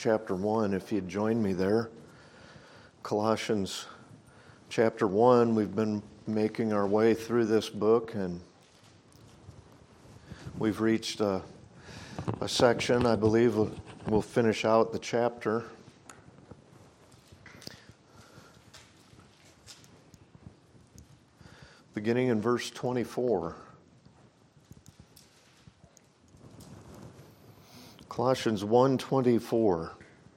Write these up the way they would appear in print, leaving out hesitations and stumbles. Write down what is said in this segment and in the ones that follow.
chapter 1, if you'd join me there. Colossians chapter 1, we've been making our way through this book, and we've reached a section, I believe we'll finish out the chapter. Beginning in verse 24. Colossians 1:24.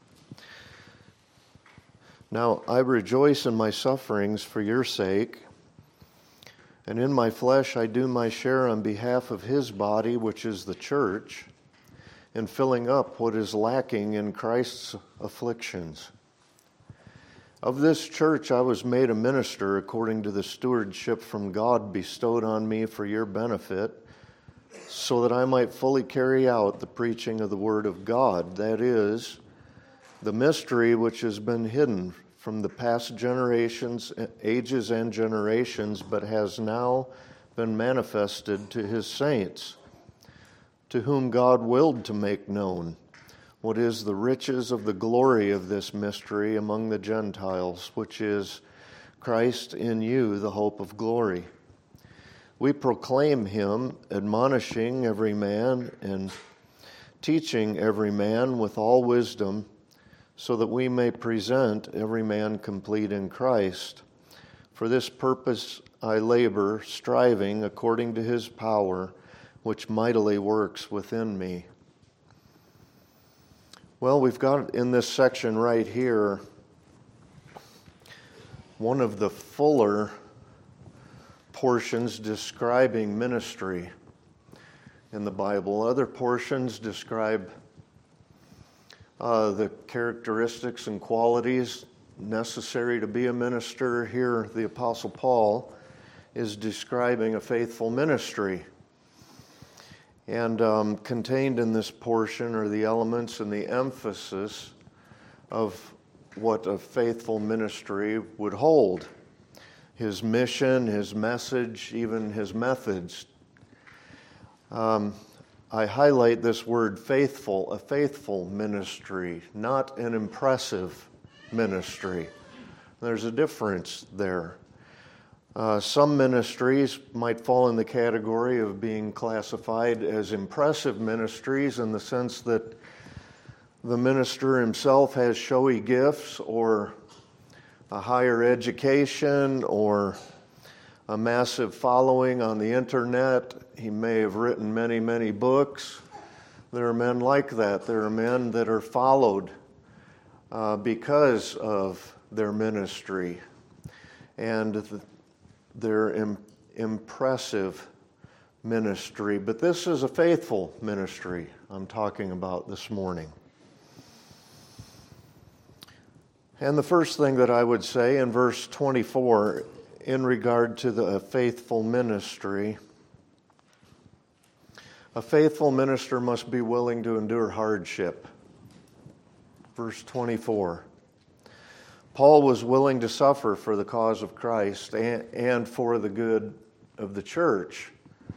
Now I rejoice in my sufferings for your sake, and in my flesh I do my share on behalf of his body, which is the church, in filling up what is lacking in Christ's afflictions. Of this church I was made a minister according to the stewardship from God bestowed on me for your benefit, so that I might fully carry out the preaching of the Word of God, that is, the mystery which has been hidden from the past generations, ages and generations, but has now been manifested to his saints, to whom God willed to make known what is the riches of the glory of this mystery among the Gentiles, which is Christ in you, the hope of glory. We proclaim him, admonishing every man and teaching every man with all wisdom, so that we may present every man complete in Christ. For this purpose I labor, striving according to his power, which mightily works within me. Well, we've got in this section right here one of the fuller portions describing ministry in the Bible. Other portions describe the characteristics and qualities necessary to be a minister. Here, the Apostle Paul is describing a faithful ministry. And contained in this portion are the elements and the emphasis of what a faithful ministry would hold. His mission, his message, even his methods. I highlight this word faithful, a faithful ministry, not an impressive ministry. There's a difference there. Some ministries might fall in the category of being classified as impressive ministries in the sense that the minister himself has showy gifts or a higher education or a massive following on the internet. He may have written many, many books. There are men like that. There are men that are followed because of their ministry and their impressive ministry. But this is a faithful ministry I'm talking about this morning. And the first thing that I would say in verse 24 in regard to the faithful ministry, a faithful minister must be willing to endure hardship. Verse 24. Paul was willing to suffer for the cause of Christ and for the good of the church.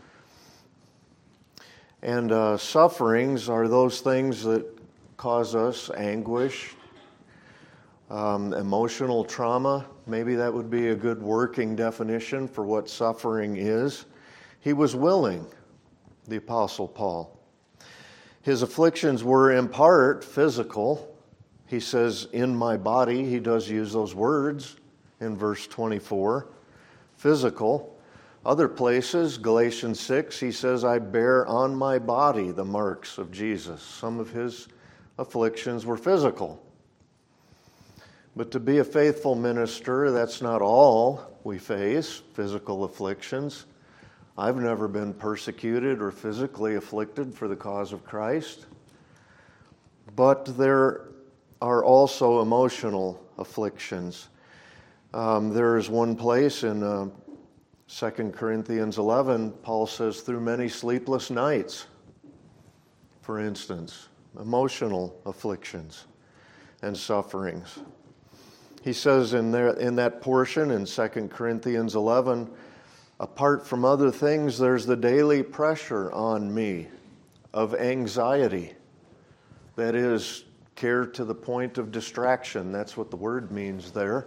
And sufferings are those things that cause us anguish, emotional trauma. Maybe that would be a good working definition for what suffering is. He was willing, the Apostle Paul. His afflictions were in part physical. He says, in my body. He does use those words in verse 24. Physical. Other places, Galatians 6, he says, I bear on my body the marks of Jesus. Some of his afflictions were physical. But to be a faithful minister, that's not all we face, physical afflictions. I've never been persecuted or physically afflicted for the cause of Christ. But there are also emotional afflictions. There is one place in 2 Corinthians 11, Paul says, through many sleepless nights, for instance, emotional afflictions and sufferings. He says in that portion in 2 Corinthians 11, apart from other things, there's the daily pressure on me of anxiety. That is, care to the point of distraction. That's what the word means there.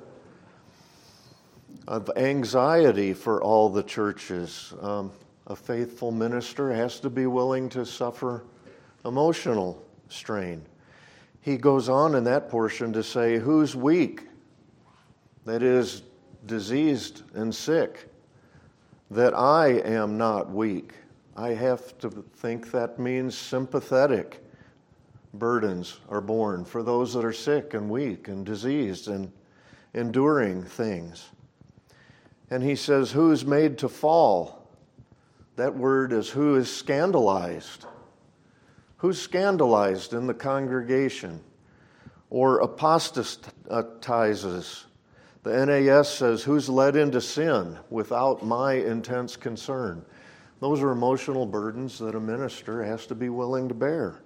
Of anxiety for all the churches. A faithful minister has to be willing to suffer emotional strain. He goes on in that portion to say, who's weak? That is, diseased and sick. That I am not weak. I have to think that means sympathetic burdens are borne for those that are sick and weak and diseased and enduring things. And he says, who's made to fall? That word is who is scandalized. Who's scandalized in the congregation or apostatizes? The NAS says, who's led into sin without my intense concern? Those are emotional burdens that a minister has to be willing to bear.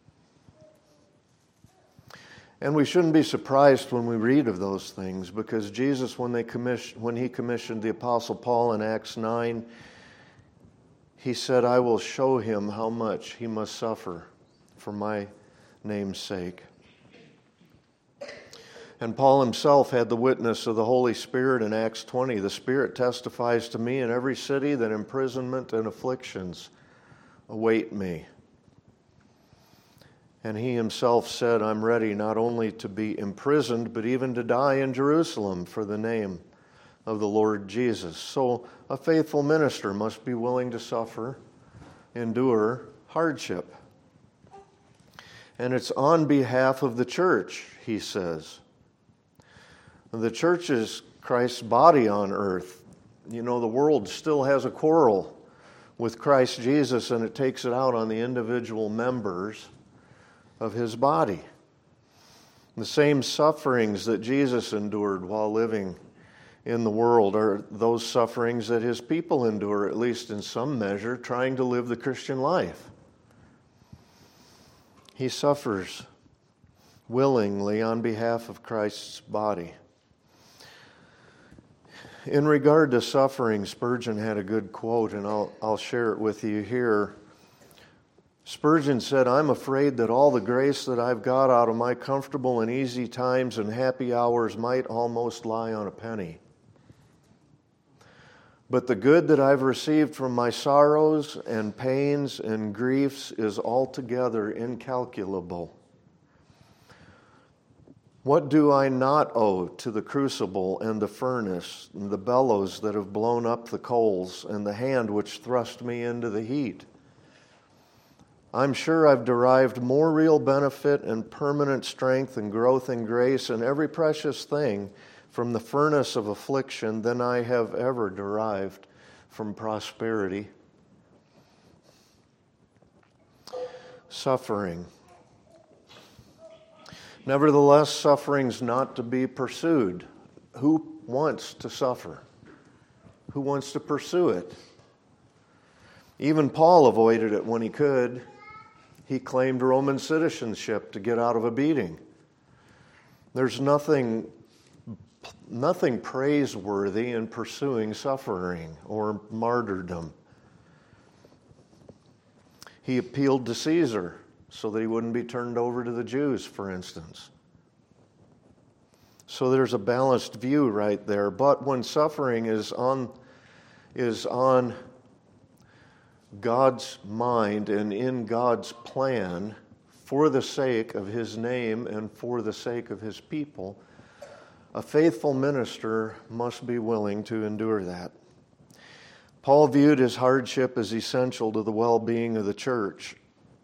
And we shouldn't be surprised when we read of those things, because Jesus, when he commissioned the Apostle Paul in Acts 9, he said, I will show him how much he must suffer for my name's sake. And Paul himself had the witness of the Holy Spirit in Acts 20. The Spirit testifies to me in every city that imprisonment and afflictions await me. And he himself said, I'm ready not only to be imprisoned, but even to die in Jerusalem for the name of the Lord Jesus. So a faithful minister must be willing to suffer, endure hardship. And it's on behalf of the church, he says. The church is Christ's body on earth. You know, the world still has a quarrel with Christ Jesus, and it takes it out on the individual members of his body. The same sufferings that Jesus endured while living in the world are those sufferings that his people endure, at least in some measure, trying to live the Christian life. He suffers willingly on behalf of Christ's body. In regard to suffering, Spurgeon had a good quote, and I'll share it with you here. Spurgeon said, I'm afraid that all the grace that I've got out of my comfortable and easy times and happy hours might almost lie on a penny. But the good that I've received from my sorrows and pains and griefs is altogether incalculable. What do I not owe to the crucible and the furnace, and the bellows that have blown up the coals, and the hand which thrust me into the heat? I'm sure I've derived more real benefit and permanent strength and growth in grace and every precious thing from the furnace of affliction than I have ever derived from prosperity. Suffering. Nevertheless, suffering's not to be pursued. Who wants to suffer? Who wants to pursue it? Even Paul avoided it when he could. He claimed Roman citizenship to get out of a beating. There's nothing praiseworthy in pursuing suffering or martyrdom. He appealed to Caesar so that he wouldn't be turned over to the Jews, for instance. So there's a balanced view right there. But when suffering is on God's mind and in God's plan for the sake of his name and for the sake of his people, a faithful minister must be willing to endure that. Paul viewed his hardship as essential to the well-being of the church.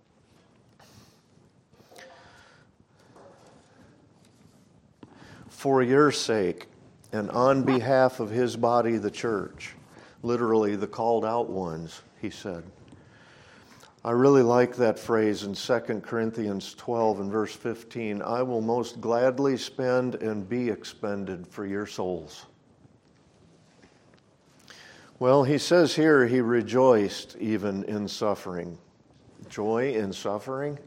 For your sake and on behalf of his body, the church, literally the called out ones, he said. I really like that phrase in 2 Corinthians 12 and verse 15. I will most gladly spend and be expended for your souls. Well, he says here he rejoiced even in suffering. Joy in suffering?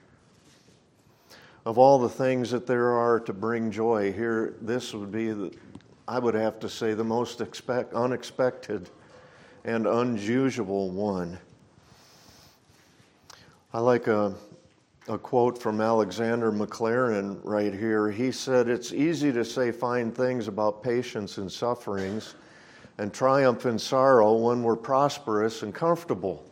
Of all the things that there are to bring joy, here this would be, I would have to say, the most unexpected and unusual one. I like a a quote from Alexander Maclaren right here. He said, "It's easy to say fine things about patience in sufferings and triumph in sorrow when we're prosperous and comfortable.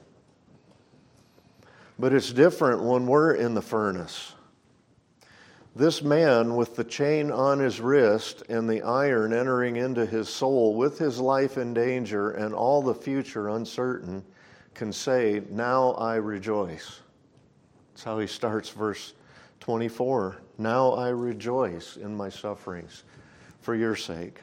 But it's different when we're in the furnace. This man with the chain on his wrist and the iron entering into his soul with his life in danger and all the future uncertain can say, 'Now I rejoice.'" That's how he starts verse 24. "Now I rejoice in my sufferings for your sake."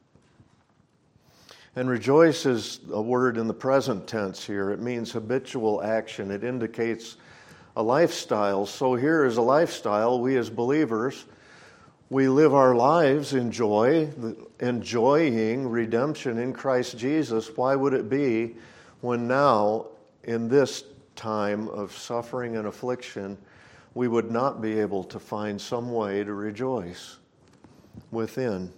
And rejoice is a word in the present tense here. It means habitual action. It indicates a lifestyle. So here is a lifestyle. We as believers, we live our lives in joy, enjoying redemption in Christ Jesus. Why would it be when now, in this time of suffering and affliction, we would not be able to find some way to rejoice within?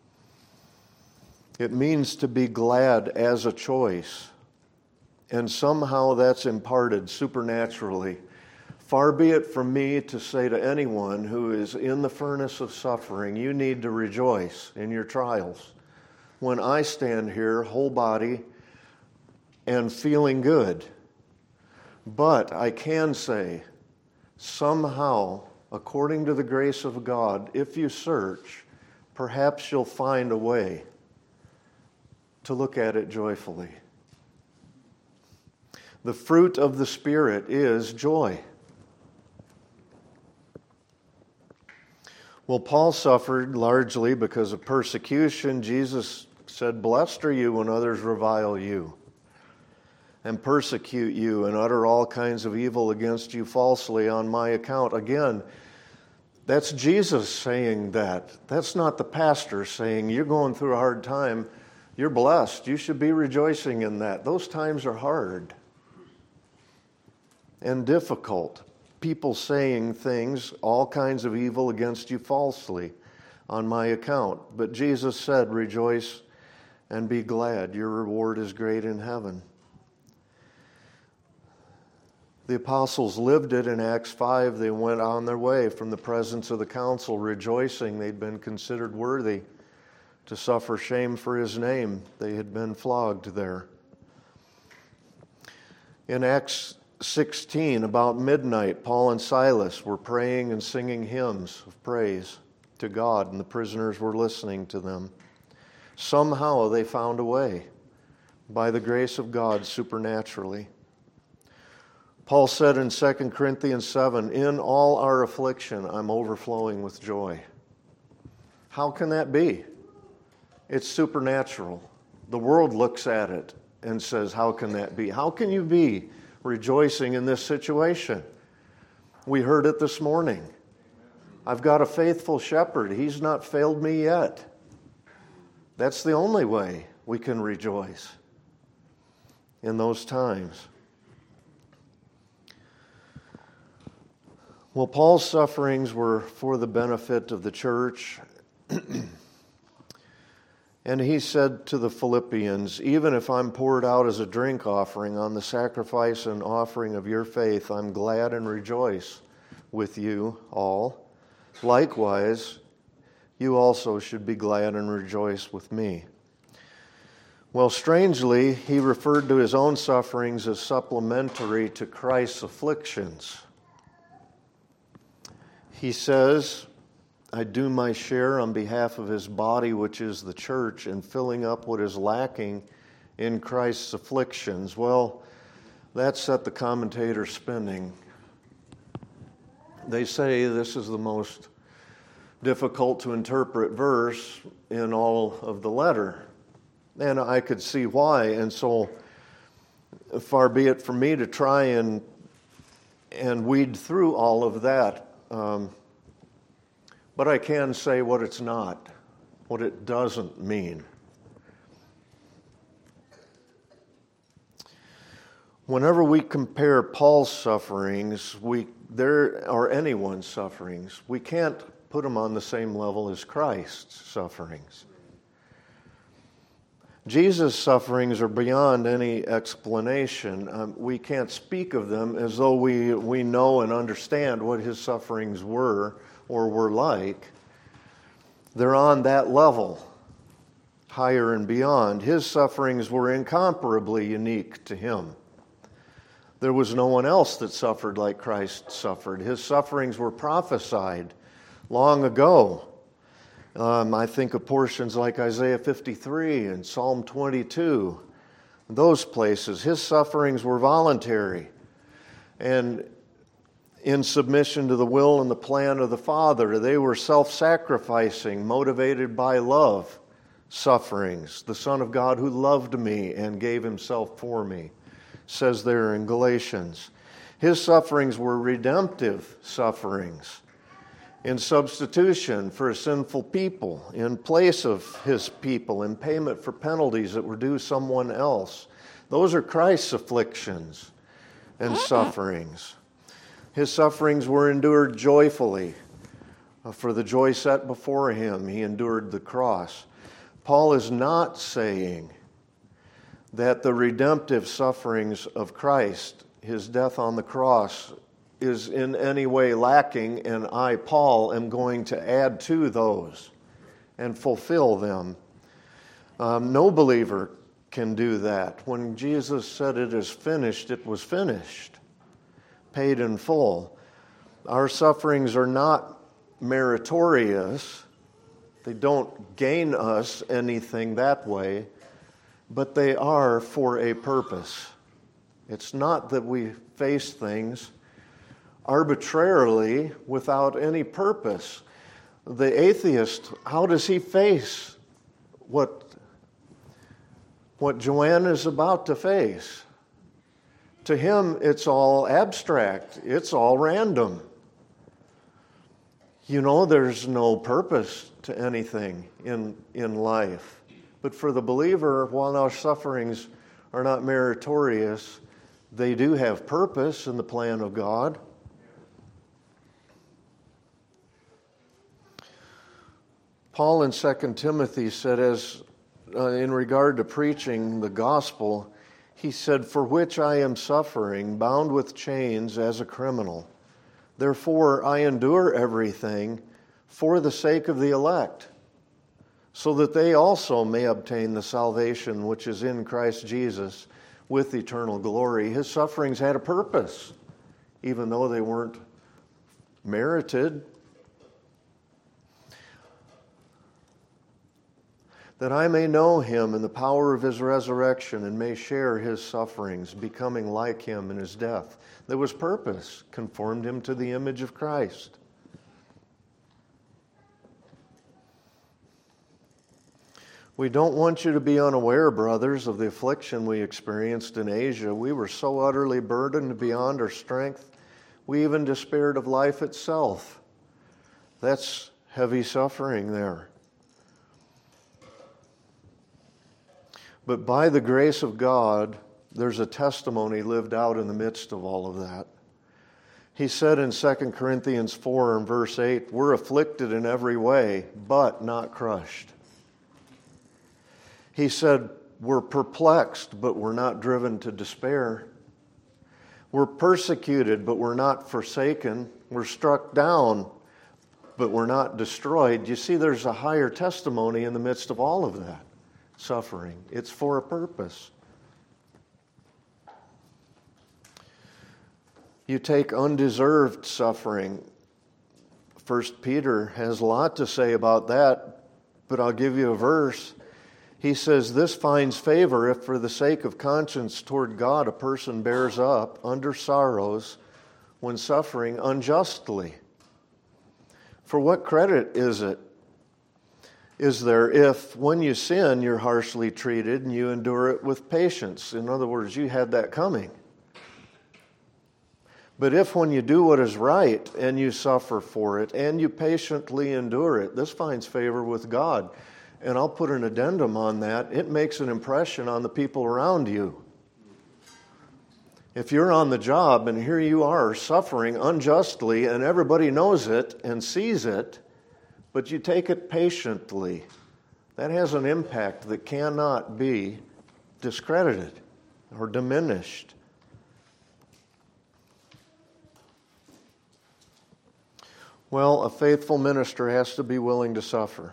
It means to be glad as a choice. And somehow that's imparted supernaturally. Far be it from me to say to anyone who is in the furnace of suffering, you need to rejoice in your trials. When I stand here, whole body, and feeling good. But I can say, somehow, according to the grace of God, if you search, perhaps you'll find a way to look at it joyfully. The fruit of the Spirit is joy. Well, Paul suffered largely because of persecution. Jesus said, "Blessed are you when others revile you and persecute you and utter all kinds of evil against you falsely on my account." Again, that's Jesus saying that. That's not the pastor saying, "You're going through a hard time. You're blessed. You should be rejoicing in that." Those times are hard and difficult. People saying things, all kinds of evil against you falsely on my account. But Jesus said, "Rejoice and be glad. Your reward is great in heaven." The apostles lived it in Acts 5. They went on their way from the presence of the council, rejoicing they'd been considered worthy to suffer shame for his name. They had been flogged there. In Acts 16, about midnight, Paul and Silas were praying and singing hymns of praise to God, and the prisoners were listening to them. Somehow they found a way, by the grace of God, supernaturally. Paul said in 2 Corinthians 7, "In all our affliction, I'm overflowing with joy." How can that be? It's supernatural. The world looks at it and says, "How can that be? How can you be rejoicing in this situation?" We heard it this morning. I've got a faithful shepherd. He's not failed me yet. That's the only way we can rejoice in those times. Well, Paul's sufferings were for the benefit of the church. And he said to the Philippians, "Even if I'm poured out as a drink offering on the sacrifice and offering of your faith, I'm glad and rejoice with you all. Likewise, you also should be glad and rejoice with me." Well, strangely, he referred to his own sufferings as supplementary to Christ's afflictions. He says, "I do my share on behalf of his body, which is the church, in filling up what is lacking in Christ's afflictions." Well, that set the commentators spinning. They say this is the most difficult to interpret verse in all of the letter. And I could see why. And so far be it from me to try and weed through all of that. But I can say what it's not, what it doesn't mean. Whenever we compare Paul's sufferings, or anyone's sufferings, we can't put them on the same level as Christ's sufferings. Jesus' sufferings are beyond any explanation. We can't speak of them as though we know and understand what his sufferings were or were like. They're on that level, higher and beyond. His sufferings were incomparably unique to him. There was no one else that suffered like Christ suffered. His sufferings were prophesied long ago. I think of portions like Isaiah 53 and Psalm 22, those places. His sufferings were voluntary and in submission to the will and the plan of the Father. They were self-sacrificing, motivated by love sufferings. The Son of God who loved me and gave himself for me, says there in Galatians. His sufferings were redemptive sufferings, in substitution for a sinful people, in place of his people, in payment for penalties that were due someone else. Those are Christ's afflictions and sufferings. His sufferings were endured joyfully. For the joy set before him, he endured the cross. Paul is not saying that the redemptive sufferings of Christ, his death on the cross, is in any way lacking, and I, Paul, am going to add to those and fulfill them. No believer can do that. When Jesus said it is finished, it was finished, paid in full. Our sufferings are not meritorious. They don't gain us anything that way, but they are for a purpose. It's not that we face things arbitrarily without any purpose. The atheist, how does he face what Joanne is about to face? To him, it's all abstract. It's all random. You know, there's no purpose to anything in life. But for the believer, while our sufferings are not meritorious, they do have purpose in the plan of God. Paul in 2 Timothy said, in regard to preaching the gospel, he said, "For which I am suffering, bound with chains as a criminal. Therefore I endure everything for the sake of the elect, so that they also may obtain the salvation which is in Christ Jesus with eternal glory." His sufferings had a purpose, even though they weren't merited. "That I may know him in the power of his resurrection and may share his sufferings, becoming like him in his death." There was purpose, conformed him to the image of Christ. We don't want you to be unaware, brothers, of the affliction we experienced in Asia. We were so utterly burdened beyond our strength, we even despaired of life itself. That's heavy suffering there. But by the grace of God, there's a testimony lived out in the midst of all of that. He said in 2 Corinthians 4 and verse 8, "We're afflicted in every way, but not crushed." He said, "We're perplexed, but we're not driven to despair. We're persecuted, but we're not forsaken. We're struck down, but we're not destroyed." You see, there's a higher testimony in the midst of all of that suffering. It's for a purpose. You take undeserved suffering. 1 Peter has a lot to say about that, but I'll give you a verse. He says, "This finds favor if for the sake of conscience toward God a person bears up under sorrows when suffering unjustly. For what credit is there if when you sin you're harshly treated and you endure it with patience?" In other words, you had that coming. "But if when you do what is right and you suffer for it and you patiently endure it, this finds favor with God." And I'll put an addendum on that. It makes an impression on the people around you. If you're on the job and here you are suffering unjustly and everybody knows it and sees it, but you take it patiently, that has an impact that cannot be discredited or diminished. Well, a faithful minister has to be willing to suffer.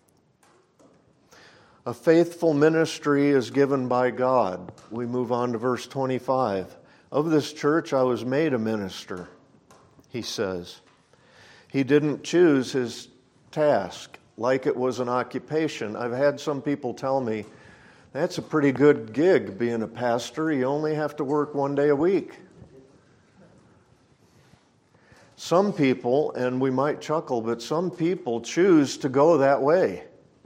A faithful ministry is given by God. We move on to verse 25. Of this church I was made a minister, he says. He didn't choose his task like it was an occupation. I've had some people tell me, that's a pretty good gig being a pastor. You only have to work one day a week. Some people, and we might chuckle, but some people choose to go that way.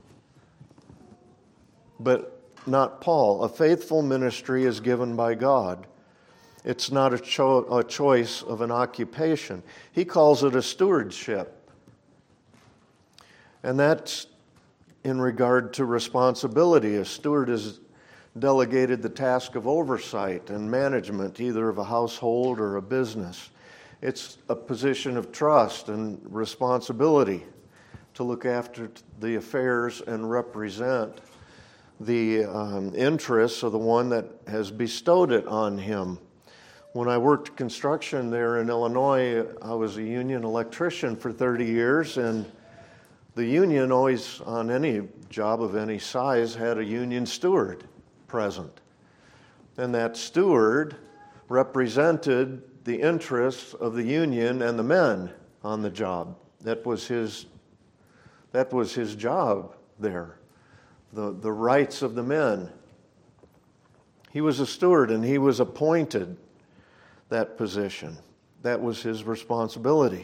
But not Paul. A faithful ministry is given by God. It's not a choice of an occupation. He calls it a stewardship. And that's in regard to responsibility. A steward is delegated the task of oversight and management, either of a household or a business. It's a position of trust and responsibility to look after the affairs and represent the interests of the one that has bestowed it on him. When I worked construction there in Illinois, I was a union electrician for 30 years, and the union always, on any job of any size, had a union steward present. And that steward represented the interests of the union and the men on the job. That was his job there. The rights of the men. He was a steward, and he was appointed that position. That was his responsibility.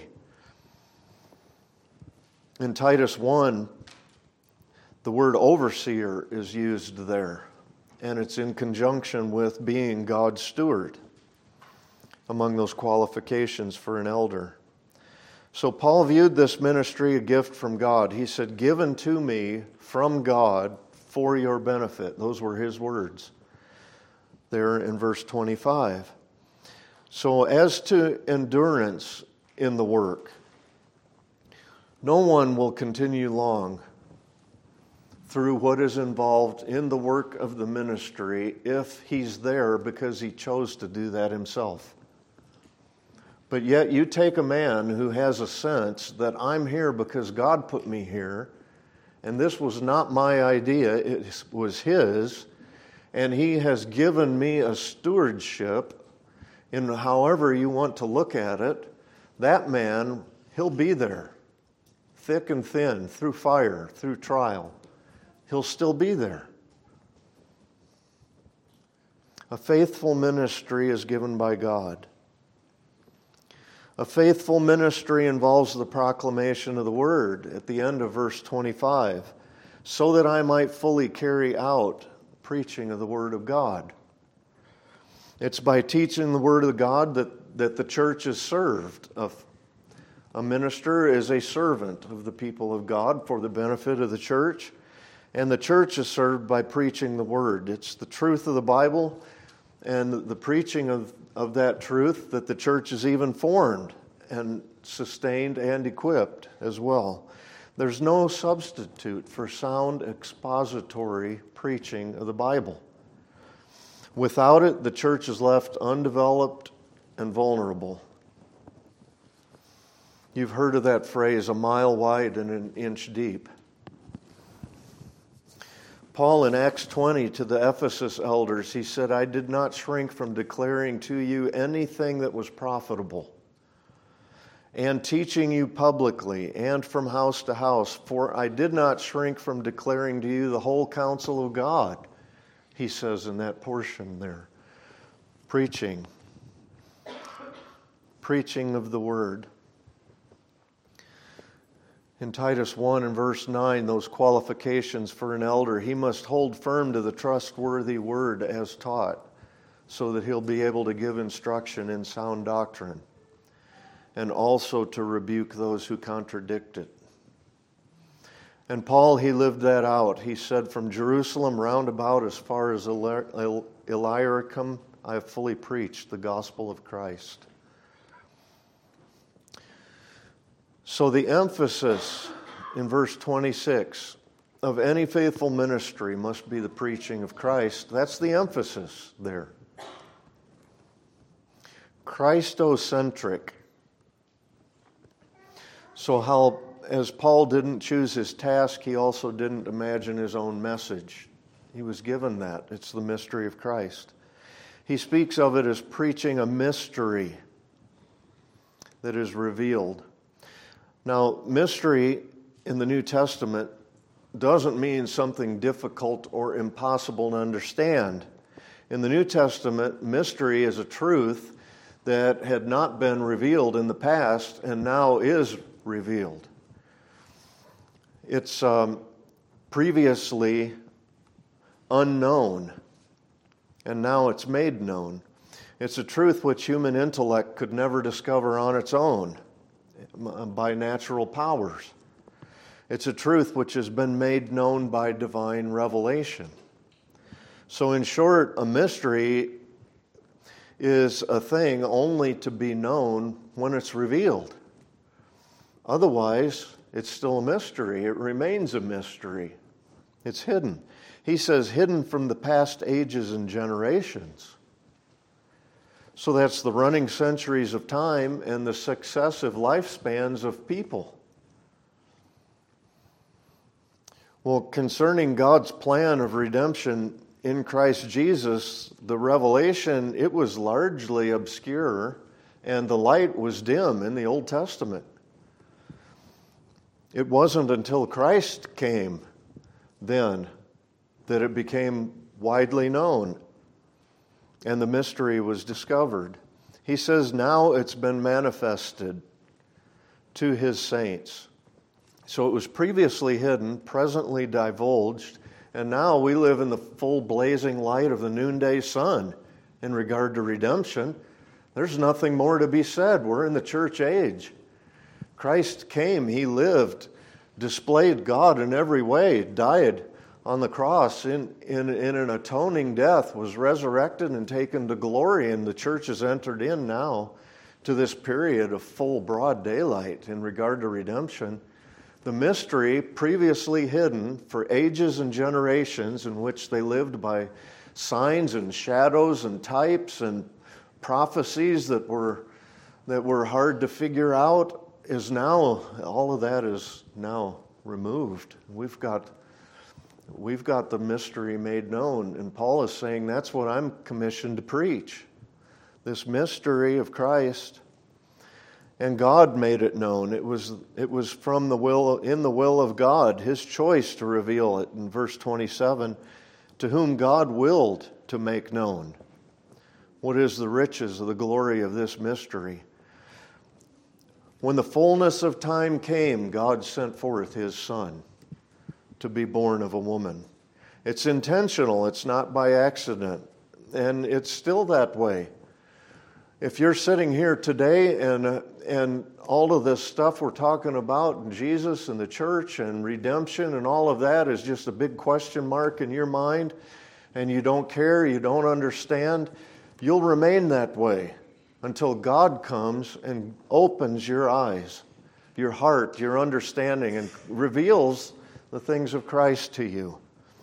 In Titus 1, the word overseer is used there, and it's in conjunction with being God's steward among those qualifications for an elder. So Paul viewed this ministry a gift from God. He said, given to me from God for your benefit. Those were his words there in verse 25. So as to endurance in the work, no one will continue long through what is involved in the work of the ministry if he's there because he chose to do that himself. But yet you take a man who has a sense that I'm here because God put me here, and this was not my idea, it was his, and he has given me a stewardship in however you want to look at it. That man, he'll be there, thick and thin, through fire, through trial. He'll still be there. A faithful ministry is given by God. A faithful ministry involves the proclamation of the word at the end of verse 25, so that I might fully carry out preaching of the word of God. It's by teaching the word of God that the church is served. A minister is a servant of the people of God for the benefit of the church, and the church is served by preaching the word. It's the truth of the Bible and the preaching of that truth that the church is even formed and sustained and equipped as well. There's no substitute for sound expository preaching of the Bible. Without it, the church is left undeveloped and vulnerable. You've heard of that phrase, a mile wide and an inch deep. Paul in Acts 20 to the Ephesus elders, he said, I did not shrink from declaring to you anything that was profitable, and teaching you publicly and from house to house, for I did not shrink from declaring to you the whole counsel of God, he says in that portion there. Preaching of the word. In Titus 1 and verse 9, those qualifications for an elder, he must hold firm to the trustworthy word as taught, so that he'll be able to give instruction in sound doctrine, and also to rebuke those who contradict it. And Paul, he lived that out. He said, from Jerusalem round about as far as Illyricum, I have fully preached the gospel of Christ. So the emphasis in verse 26 of any faithful ministry must be the preaching of Christ. That's the emphasis there. Christocentric. So how, as Paul didn't choose his task, he also didn't imagine his own message. He was given that. It's the mystery of Christ. He speaks of it as preaching a mystery that is revealed. Now, mystery in the New Testament doesn't mean something difficult or impossible to understand. In the New Testament, mystery is a truth that had not been revealed in the past and now is revealed. It's previously unknown, and now it's made known. It's a truth which human intellect could never discover on its own by natural powers. It's a truth which has been made known by divine revelation. So in short, a mystery is a thing only to be known when it's revealed. Otherwise, it's still a mystery. It remains a mystery. It's hidden. He says, hidden from the past ages and generations. So that's the running centuries of time and the successive lifespans of people. Well, concerning God's plan of redemption in Christ Jesus, the revelation, it was largely obscure, and the light was dim in the Old Testament. It wasn't until Christ came then that it became widely known and the mystery was discovered. He says now it's been manifested to his saints. So it was previously hidden, presently divulged, and now we live in the full blazing light of the noonday sun in regard to redemption. There's nothing more to be said. We're in the church age. Christ came, he lived, displayed God in every way, died on the cross in an atoning death, was resurrected and taken to glory, and the church has entered in now to this period of full broad daylight in regard to redemption. The mystery previously hidden for ages and generations, in which they lived by signs and shadows and types and prophecies that were hard to figure out, is now, all of that is now removed. We've got the mystery made known, and Paul is saying that's what I'm commissioned to preach. This mystery of Christ. And God made it known. It was from the will of God, his choice to reveal it. In verse 27, to whom God willed to make known what is the riches of the glory of this mystery. When the fullness of time came, God sent forth his Son to be born of a woman. It's intentional. It's not by accident. And it's still that way. If you're sitting here today and all of this stuff we're talking about, and Jesus and the church and redemption and all of that is just a big question mark in your mind, and you don't care, you don't understand, you'll remain that way until God comes and opens your eyes, your heart, your understanding, and reveals the things of Christ to you.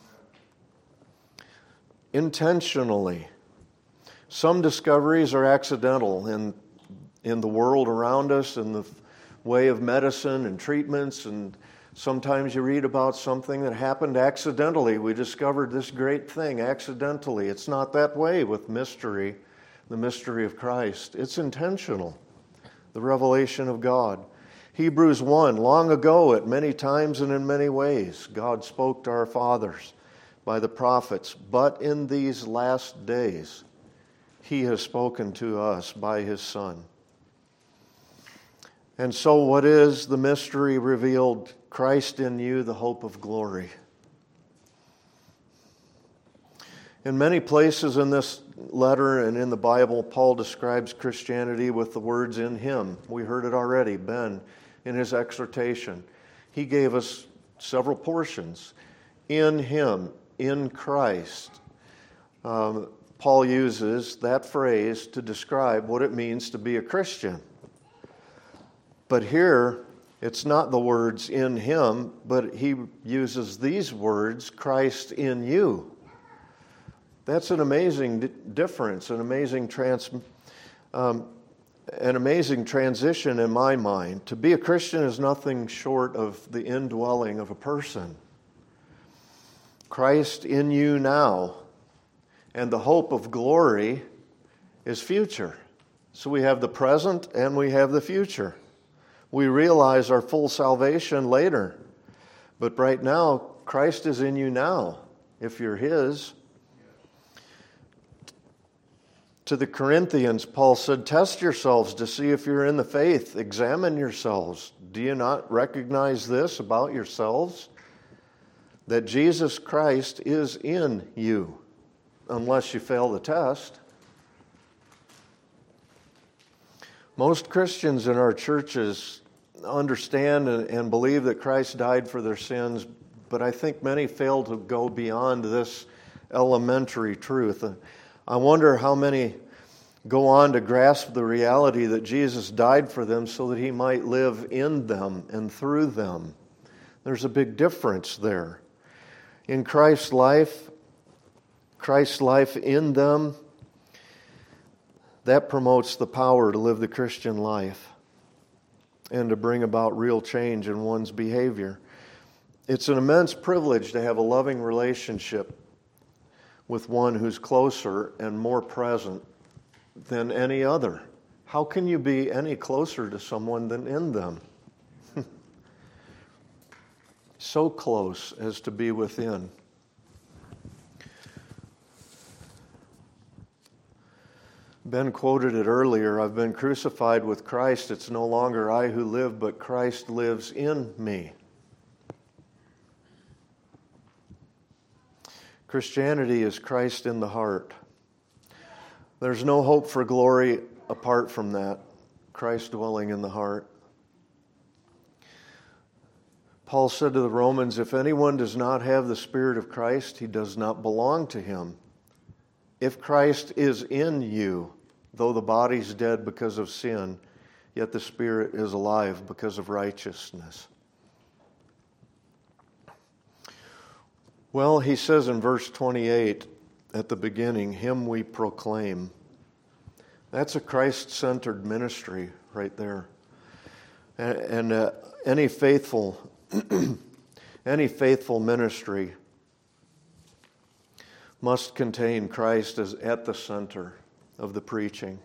Intentionally. Some discoveries are accidental in the world around us, in the way of medicine and treatments, and sometimes you read about something that happened accidentally. We discovered this great thing accidentally. It's not that way with mystery, the mystery of Christ. It's intentional, the revelation of God. Hebrews 1, long ago, at many times and in many ways, God spoke to our fathers by the prophets, but in these last days, he has spoken to us by his Son. And so what is the mystery revealed? Christ in you, the hope of glory. In many places in this letter and in the Bible, Paul describes Christianity with the words in him. We heard it already, Ben, in his exhortation. He gave us several portions. In him, in Christ. Paul uses that phrase to describe what it means to be a Christian. But here, It's not the words in him, but he uses these words, Christ in you. That's an amazing difference, an amazing transition in my mind. To be a Christian is nothing short of the indwelling of a person. Christ in you now, and the hope of glory is future. So we have the present and we have the future. We realize our full salvation later. But right now, Christ is in you now, if you're his. To the Corinthians, Paul said, test yourselves to see if you're in the faith. Examine yourselves. Do you not recognize this about yourselves? That Jesus Christ is in you, unless you fail the test. Most Christians in our churches understand and believe that Christ died for their sins, but I think many fail to go beyond this elementary truth. I wonder how many go on to grasp the reality that Jesus died for them so that he might live in them and through them. There's a big difference there. In Christ's life in them, that promotes the power to live the Christian life and to bring about real change in one's behavior. It's an immense privilege to have a loving relationship with one who's closer and more present than any other. How can you be any closer to someone than in them? So close as to be within. Ben quoted it earlier, I've been crucified with Christ. It's no longer I who live, but Christ lives in me. Christianity is Christ in the heart. There's no hope for glory apart from that, Christ dwelling in the heart. Paul said to the Romans, if anyone does not have the Spirit of Christ, he does not belong to him. If Christ is in you, though the body's dead because of sin, yet the Spirit is alive because of righteousness. Well, he says in verse 28 at the beginning, him we proclaim. That's a Christ-centered ministry right there. And any faithful ministry must contain Christ as at the center of the preaching.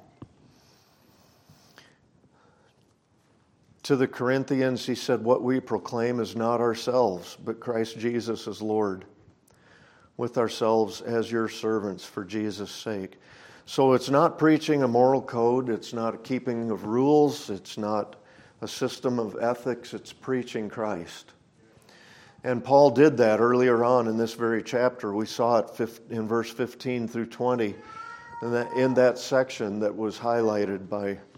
To the Corinthians, he said, what we proclaim is not ourselves, but Christ Jesus as Lord, with ourselves as your servants for Jesus' sake. So it's not preaching a moral code, it's not a keeping of rules, it's not a system of ethics, it's preaching Christ. And Paul did that earlier on in this very chapter. We saw it in verse 15 through 20, in that section that was highlighted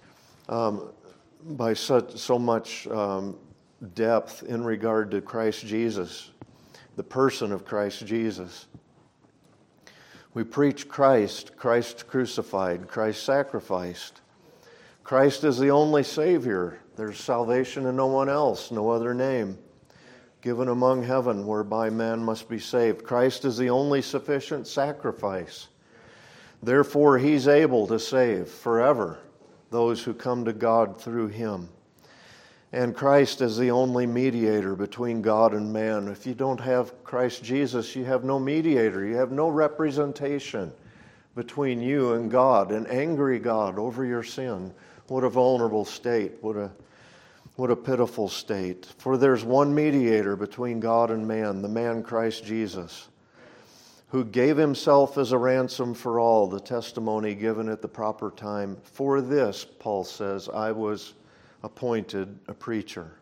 by so much depth in regard to Christ Jesus, the person of Christ Jesus. We preach Christ, Christ crucified, Christ sacrificed. Christ is the only Savior. There's salvation in no one else, no other name given among heaven whereby man must be saved. Christ is the only sufficient sacrifice. Therefore, he's able to save forever those who come to God through him. And Christ is the only mediator between God and man. If you don't have Christ Jesus, you have no mediator. You have no representation between you and God, an angry God over your sin. What a vulnerable state. What a pitiful state. For there's one mediator between God and man, the man Christ Jesus, who gave himself as a ransom for all, the testimony given at the proper time. For this, Paul says, I was appointed a preacher.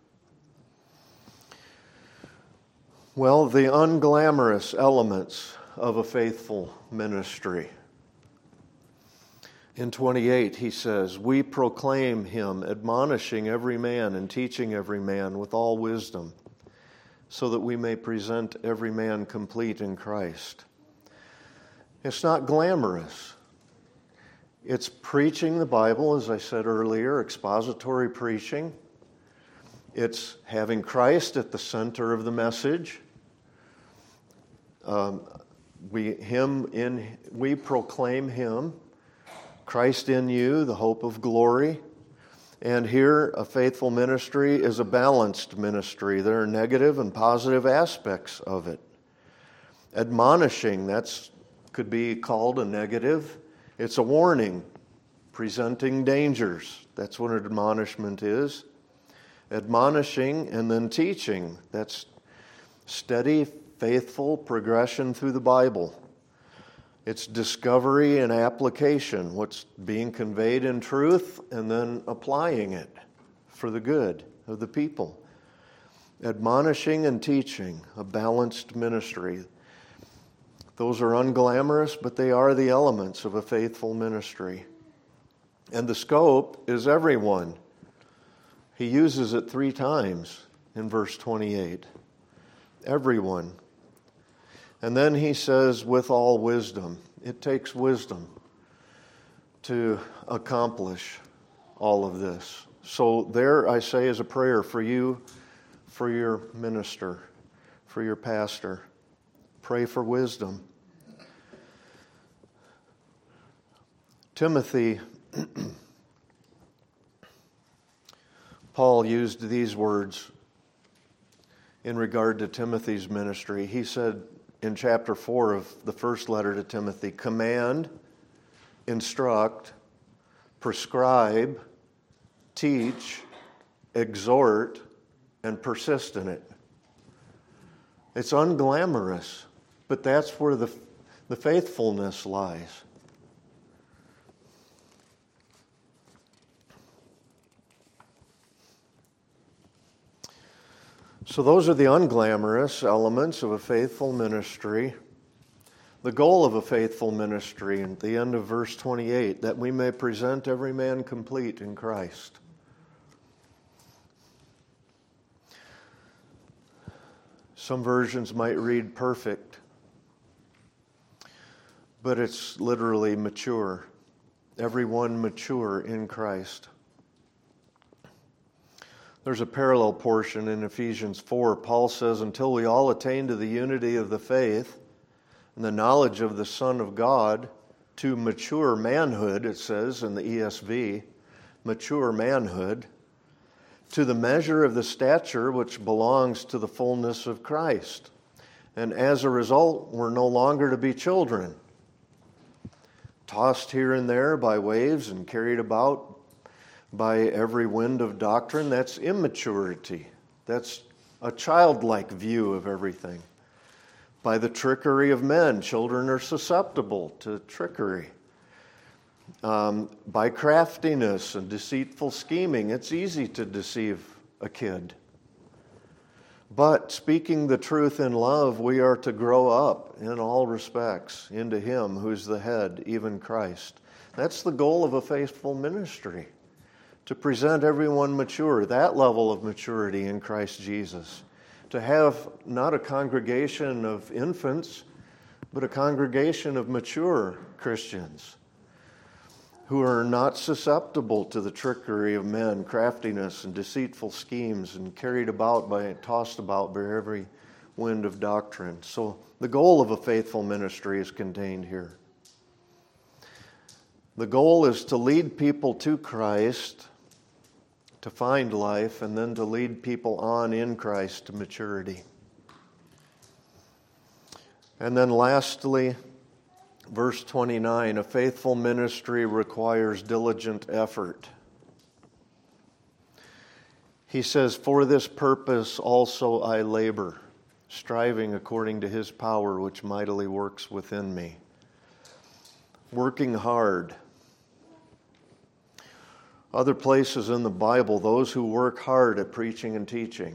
Well, the unglamorous elements of a faithful ministry. In 28, he says, we proclaim him, admonishing every man and teaching every man with all wisdom, so that we may present every man complete in Christ. It's not glamorous. It's preaching the Bible, as I said earlier, expository preaching. It's having Christ at the center of the message. We proclaim Him, Christ in you, the hope of glory. And here, a faithful ministry is a balanced ministry. There are negative and positive aspects of it. Admonishing, could be called a negative. It's a warning, presenting dangers. That's what an admonishment is. Admonishing and then teaching. That's steady, faithful progression through the Bible. It's discovery and application, what's being conveyed in truth, and then applying it for the good of the people. Admonishing and teaching, a balanced ministry. Those are unglamorous, but they are the elements of a faithful ministry. And the scope is everyone. He uses it 3 times in verse 28. Everyone. And then he says, with all wisdom. It takes wisdom to accomplish all of this. So there, I say, is a prayer for you, for your minister, for your pastor. Pray for wisdom. Timothy, Paul used these words in regard to Timothy's ministry. He said in chapter 4 of the first letter to Timothy, command, instruct, prescribe, teach, exhort, and persist in it. It's unglamorous, but that's where the faithfulness lies. So those are the unglamorous elements of a faithful ministry. The goal of a faithful ministry at the end of verse 28, that we may present every man complete in Christ. Some versions might read perfect, but it's literally mature. Everyone mature in Christ. There's a parallel portion in Ephesians 4. Paul says, until we all attain to the unity of the faith and the knowledge of the Son of God, to mature manhood, it says in the ESV, mature manhood, to the measure of the stature which belongs to the fullness of Christ. And as a result, we're no longer to be children, tossed here and there by waves and carried about by every wind of doctrine. That's immaturity. That's a childlike view of everything. By the trickery of men, children are susceptible to trickery. By craftiness and deceitful scheming, it's easy to deceive a kid. But speaking the truth in love, we are to grow up in all respects into Him who's the head, even Christ. That's the goal of a faithful ministry. To present everyone mature, that level of maturity in Christ Jesus. To have not a congregation of infants, but a congregation of mature Christians who are not susceptible to the trickery of men, craftiness and deceitful schemes, and tossed about by every wind of doctrine. So the goal of a faithful ministry is contained here. The goal is to lead people to Christ, to find life, and then to lead people on in Christ to maturity. And then lastly, verse 29, a faithful ministry requires diligent effort. He says, for this purpose also I labor, striving according to His power which mightily works within me. Working hard. Other places in the Bible, those who work hard at preaching and teaching.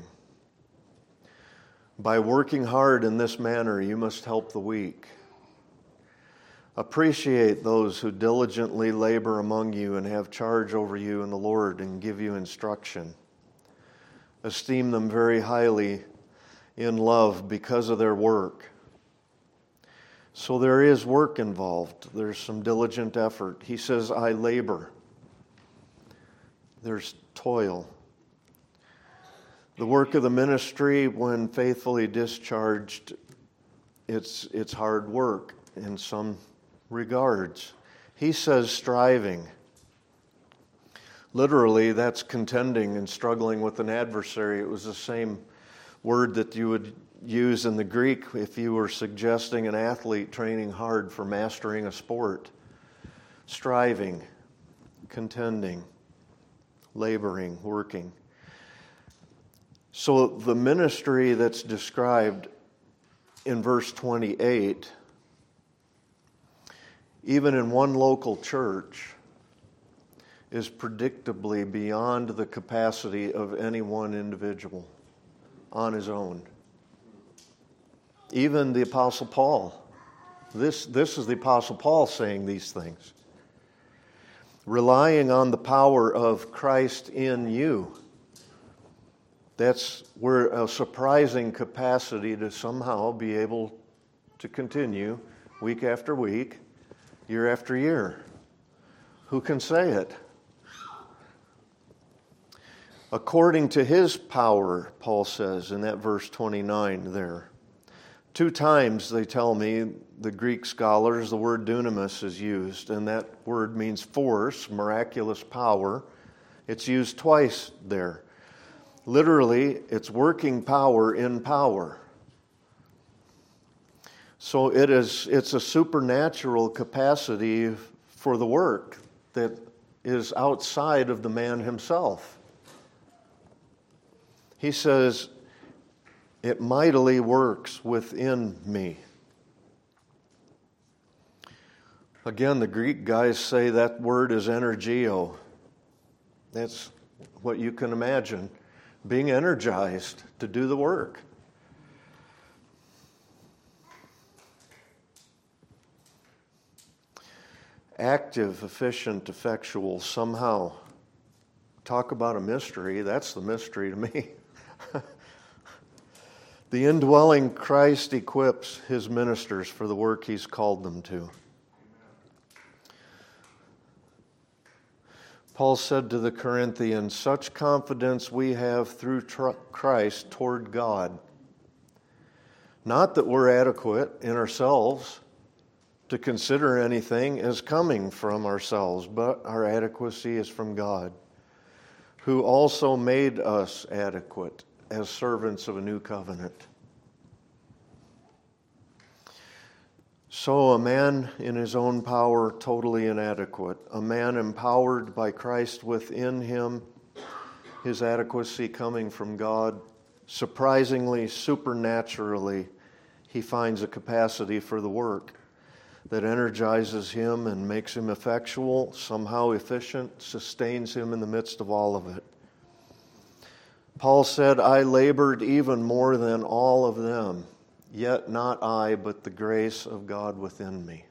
By working hard in this manner, you must help the weak. Appreciate those who diligently labor among you and have charge over you in the Lord and give you instruction. Esteem them very highly in love because of their work. So there is work involved. There's some diligent effort. He says, I labor. There's toil. The work of the ministry, when faithfully discharged, it's hard work in some regards. He says striving. Literally, that's contending and struggling with an adversary. It was the same word that you would use in the Greek if you were suggesting an athlete training hard for mastering a sport. Striving, contending, laboring, working. So the ministry that's described in verse 28, even in one local church, is predictably beyond the capacity of any one individual on his own. Even the Apostle Paul. This is the Apostle Paul saying these things. Relying on the power of Christ in you. That's where a surprising capacity to somehow be able to continue week after week, year after year. Who can say it? According to his power, Paul says in that verse 29 there. 2 times, they tell me, the Greek scholars, the word dunamis is used, and that word means force, miraculous power. It's used twice there. Literally, it's working power in power. So it's a supernatural capacity for the work that is outside of the man himself. He says, it mightily works within me. Again, the Greek guys say that word is energio. That's what you can imagine, being energized to do the work. Active, efficient, effectual, somehow. Talk about a mystery. That's the mystery to me. The indwelling Christ equips his ministers for the work he's called them to. Paul said to the Corinthians, such confidence we have through Christ toward God. Not that we're adequate in ourselves to consider anything as coming from ourselves, but our adequacy is from God, who also made us adequate as servants of a new covenant. So a man in his own power, totally inadequate. A man empowered by Christ within him, his adequacy coming from God. Surprisingly, supernaturally, he finds a capacity for the work that energizes him and makes him effectual, somehow efficient, sustains him in the midst of all of it. Paul said, I labored even more than all of them, yet not I, but the grace of God within me.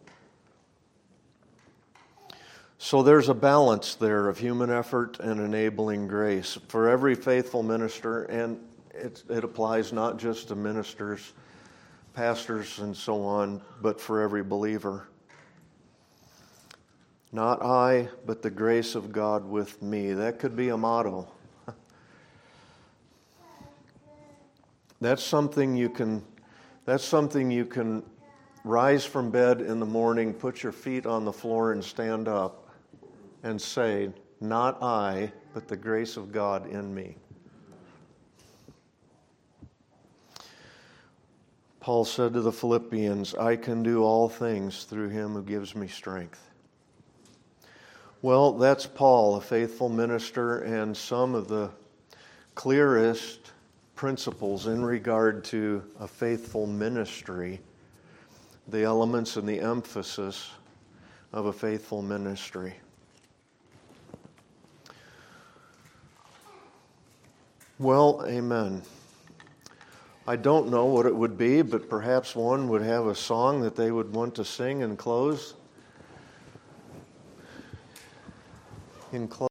So there's a balance there of human effort and enabling grace for every faithful minister, and it applies not just to ministers, pastors, and so on, but for every believer. Not I, but the grace of God with me. That could be a motto. That's something you can rise from bed in the morning, put your feet on the floor and stand up and say, not I, but the grace of God in me. Paul said to the Philippians, I can do all things through him who gives me strength. Well, that's Paul, a faithful minister, and some of the clearest principles in regard to a faithful ministry, the elements and the emphasis of a faithful ministry. Well, amen. I don't know what it would be, but perhaps one would have a song that they would want to sing and close.